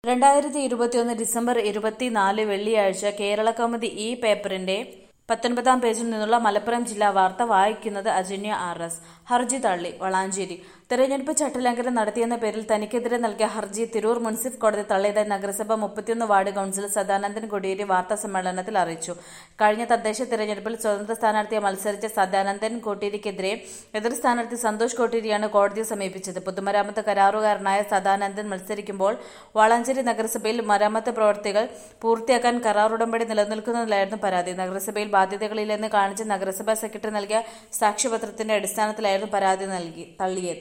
2021 December 24 വെള്ളിയാഴ്ച കേരളകൗമുദി ഈ പേപ്പറിന്റെ 19-ാം പേജിൽ നിന്നുള്ള മലപ്പുറം ജില്ലാ വാർത്ത വായിക്കുന്നത് അജന്യ RS. ഹർജി തള്ളി. വളാഞ്ചേരി തെരഞ്ഞെടുപ്പ് ചട്ടലംഘനം നടത്തിയെന്ന പേരിൽ തനിക്കെതിരെ നൽകിയ ഹർജി തിരൂർ മുൻസിഫ് കോടതി തള്ളിയതായി നഗരസഭ 31 വാർഡ് കൌൺസിലർ സദാനന്ദൻ കോടിയേരി വാർത്താസമ്മേളനത്തിൽ അറിയിച്ചു. കഴിഞ്ഞ തദ്ദേശ തെരഞ്ഞെടുപ്പിൽ സ്വതന്ത്ര സ്ഥാനാർത്ഥിയെ മത്സരിച്ച സദാനന്ദൻ കോടിയേരിക്കെതിരെ എതിർ സ്ഥാനാർത്ഥി സന്തോഷ് കോടിയേരിയാണ് കോടതിയെ സമീപിച്ചത്. പൊതുമരാമത്ത് കരാറുകാരനായ സദാനന്ദൻ മത്സരിക്കുമ്പോൾ വളാഞ്ചേരി നഗരസഭയിൽ മരാമത്ത് പ്രവൃത്തികൾ പൂർത്തിയാക്കാൻ കരാർ ഉടമ്പടി നിലനിൽക്കുന്നതിലായിരുന്നു പരാതി. നഗരസഭയിൽ ബാധ്യതകളില്ലെന്ന് കാണിച്ച് നഗരസഭാ സെക്രട്ടറി നൽകിയ സാക്ഷ്യപത്രത്തിന്റെ അടിസ്ഥാനത്തിലായിരുന്നു പരാതി തള്ളിയത്.